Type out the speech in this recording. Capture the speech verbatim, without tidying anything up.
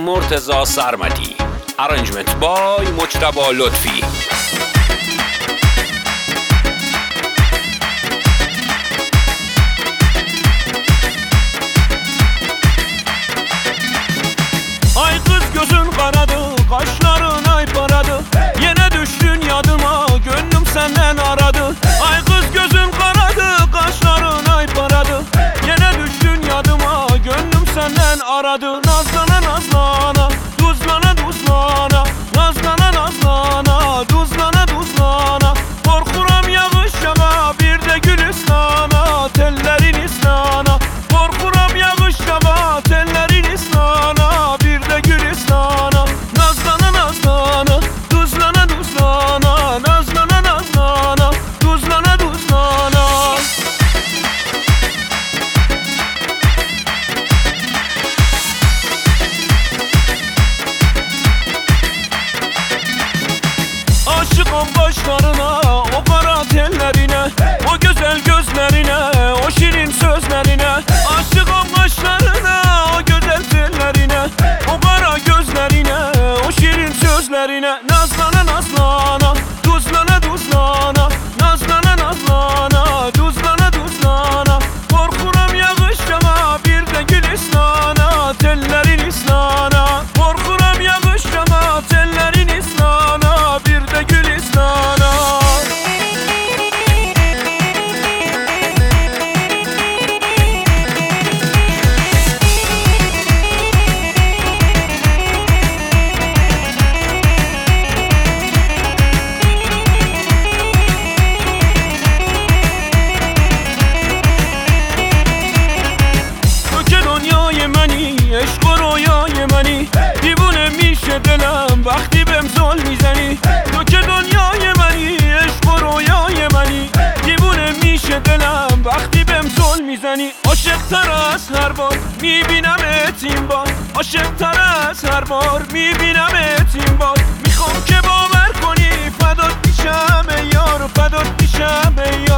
مرتضی سرمدی، ارنجمنت بای مجتبی لطفی. Ay kız gözün karadı, kaşların ay paradı. Yine düştün yadıma, gönlüm senden aradı. Ay kız gözün karadı, kaşların ay paradı. Yine düştün yadıma, gönlüm senden aradı. Nazlana nazlana, tuzlana tuzlana. Nazlana nazlana, tuzlana tuzlana. Korkuram yağış yağa, bir de gül ıslana. Tellerin ıslana. Korkuram yağış yağa, tellerin ıslana. Bir de gül ıslana. Nazlana nazlana, tuzlana tuzlana. Nazlana nazlana, tuzlana tuzlana. Aşıkım başlarına, o kara tellerine, o güzel gözlerine, o şirin sözlerine. Aşıkım başlarına, o güzel tellerine, o kara gözlerine, o şirin sözlerine. Nazlana nazlana, tuzlana tuzlana. Nazlana nazlana, tuzlana tuzlana. Korkuram yağış yağa, bir de gül ıslana. Tellerin ıslana. Korkuram yağış yağa, tellerin ıslana. Bir de gül ıslana. دنیای منی عشق و رویای منی دیوونه میشه دلم وقتی بهم زل میزنی تو که دنیای منی عشق و رویای منی دیوونه میشه دلم وقتی بهم زل میزنی عاشق تر از هر بار میبینمت این بار عاشق تر از هر بار میبینمت این بار میخوام که باور کنی فدات میشم ای یار فدات میشم ای یار